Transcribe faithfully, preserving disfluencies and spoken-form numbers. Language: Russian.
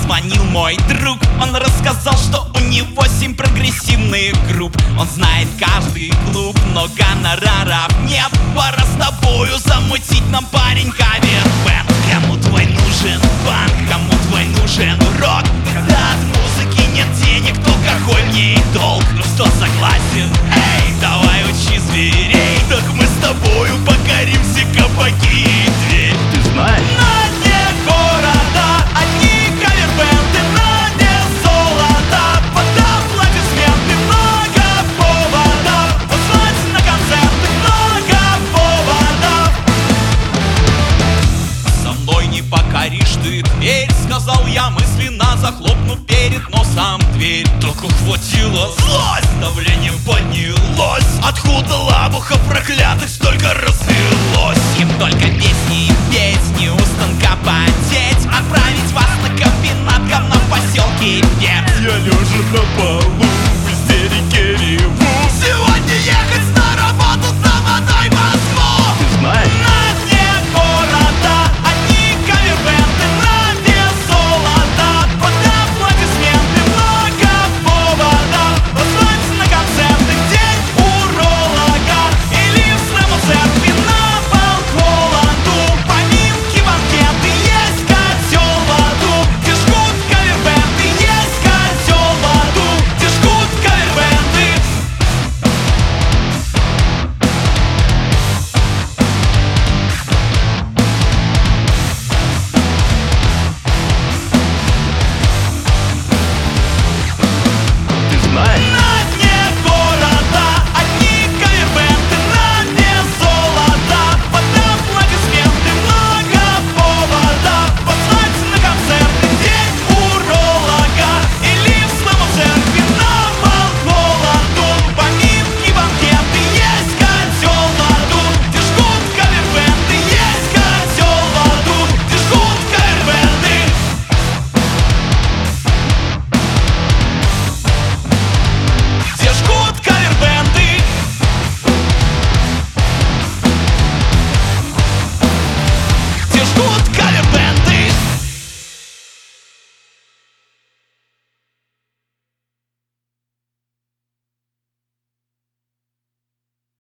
позвонил мой друг. Он рассказал, что у него семь прогрессивных групп. Он знает каждый клуб, но гонораров нет. Пора с тобою замутить нам, парень, кавер-бэнд. Кому твой нужен банк, кому твой нужен урок? Когда от музыки нет денег, то какой мне и долг? Ну что, согласен? Эй, давай учи зверей. Так мы с тобою покорим все кабаки и дверь. Ты знаешь? На дне города одни кавер-бенды, на дне золота под аплодисменты. Много поводов позвать на концерты, много поводов. Со мной не покоришь ты дверь, сказал я мысленно, захлопнув перед носом дверь. Только хватило злость, давление поднялось. Откуда лабуха проклятых столько развелось? Им только песни и песни у станка по